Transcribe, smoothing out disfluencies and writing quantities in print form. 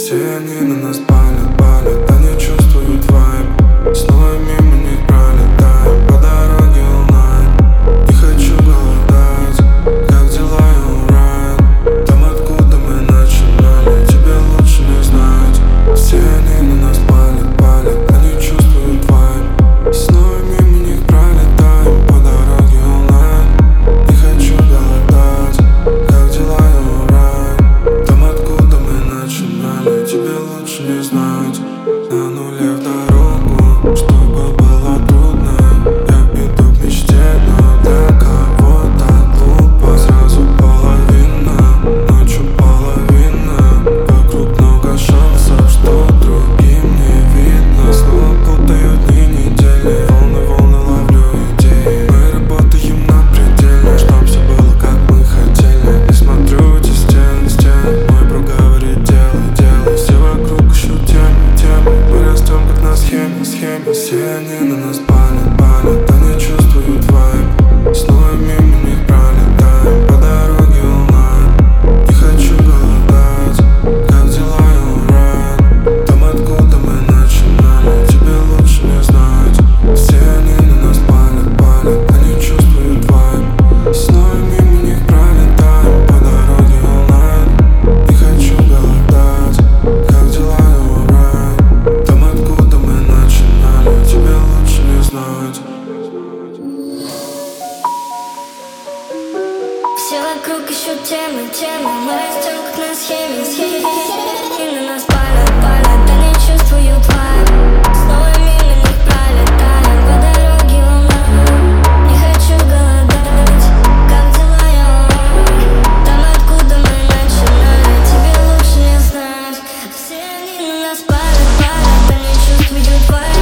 Все они на нас палят, палят, они чувствуют вайб. Снова мимо них пролетаю, по дороге онлайн. Не хочу голодать, как дела и alright. Там, откуда мы начинали, тебе лучше не знать. Все они на нас палят, палят, они чувствуют вайб. Снова мимо них пролетаю, по дороге онлайн. Не хочу голодать, как дела и alright. Там, откуда мы начинали, тебе лучше не знать. На нуле в дорогу, чтобы было трудно. Я иду к мечте, но для кого-то глупо. Сразу половина, ночью половина. Вокруг много шансов, что другим не видно. Снова путают дни, недели, волны ловлю идеи. Мы работаем на пределе, чтоб все было как мы хотели. Не смотрю эти стены, мой друг говорит делай. Все вокруг ищут темы, мы растем как на схеме. Все они на нас палят, палят, они чувствуют вайб. Снова мимо них пролетаем, по дороге онлайн. Не хочу голодать, как дела и alright. Там, откуда мы начинали, тебе лучше не знать. Все они на нас палят, палят, они чувствуют вайб. Снова мимо них пролетаем, по дороге онлайн. Не хочу голодать, как дела и alright. Там, откуда мы начинали, тебе лучше не знать. Все вокруг ищут темы, мы растем как на схеме. И на нас палят, они чувствуют вайб. Снова мимо них пролетаем, по дороге онлайн. Не хочу голодать, как дела и alright. Там, откуда мы начинали, тебе лучше не знать. Все они на нас палят, они чувствуют вайб.